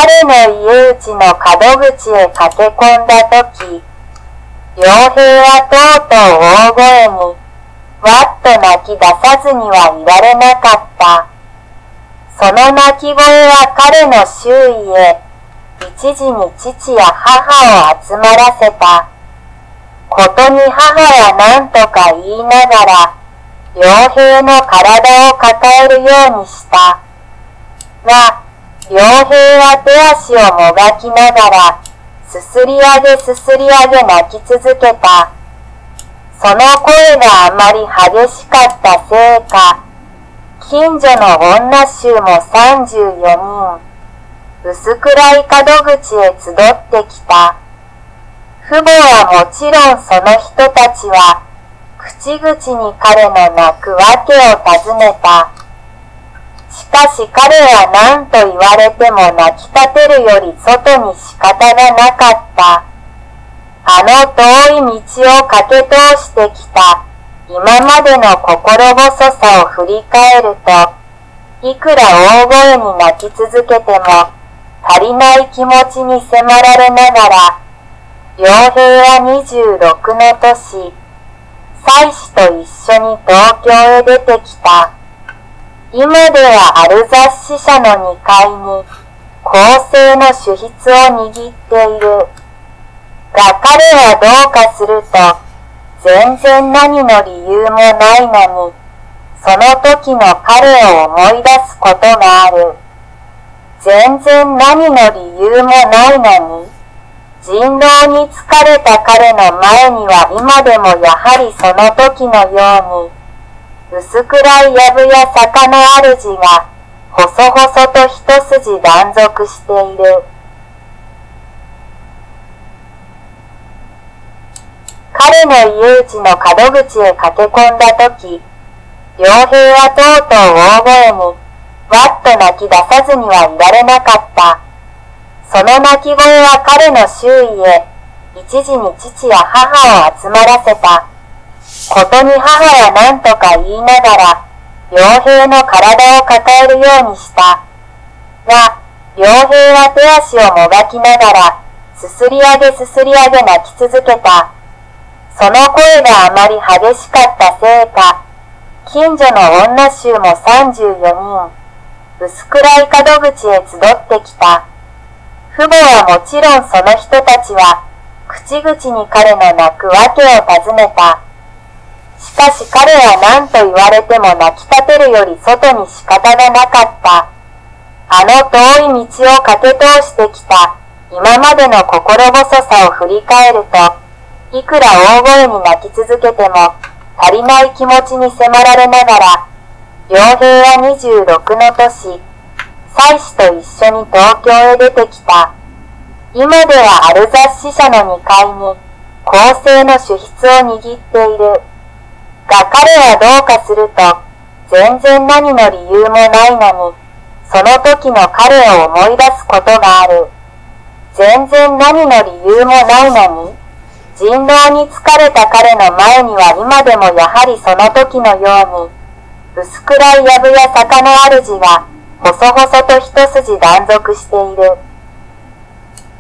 彼の家内の門口へ駆け込んだとき、傭兵はとうとう大声に、わっと泣き出さずにはいられなかった。その泣き声は彼の周囲へ、一時に父や母を集まらせた。ことに母は何とか言いながら、傭兵の体を抱えるようにした。が、傭兵は手足をもがきながら、すすり上げすすり上げ泣き続けた。その声があまり激しかったせいか、近所の女衆も34人、薄暗い門口へ集ってきた。父母はもちろんその人たちは、口々に彼の泣くわけを尋ねた。しかし彼は何と言われても泣き立てるより外に仕方がなかった。あの遠い道を駆け通してきた今までの心細さを振り返ると、いくら大声に泣き続けても足りない気持ちに迫られながら、傭兵は26の年、妻子と一緒に東京へ出てきた。今ではある雑誌社の2階に、公正の主筆を握っている。が彼はどうかすると、全然何の理由もないのに、その時の彼を思い出すことがある。全然何の理由もないのに、人狼に疲れた彼の前には今でもやはりその時のように、薄暗い藪や坂の主が細々と一筋断続している。彼の家内の門口へ駆け込んだとき、傭兵はとうとう大声に、わっと泣き出さずにはいられなかった。その泣き声は彼の周囲へ、一時に父や母を集まらせた。ことに母は何とか言いながら、傭兵の体を抱えるようにした。が、傭兵は手足をもがきながら、すすり上げすすり上げ泣き続けた。その声があまり激しかったせいか、近所の女衆も34人、薄暗い門口へ集ってきた。父母はもちろんその人たちは、口々に彼の泣くわけを尋ねた。しかし彼は何と言われても泣き立てるより外に仕方がなかった。あの遠い道を駆け通してきた今までの心細さを振り返ると、いくら大声に泣き続けても足りない気持ちに迫られながら、傭兵は26の年、妻子と一緒に東京へ出てきた。今ではある雑誌社の2階に公正の主筆を握っている。が彼はどうかすると、全然何の理由もないのに、その時の彼を思い出すことがある。全然何の理由もないのに、人狼に疲れた彼の前には今でもやはりその時のように、薄暗い藪や坂の主が細々と一筋断続している。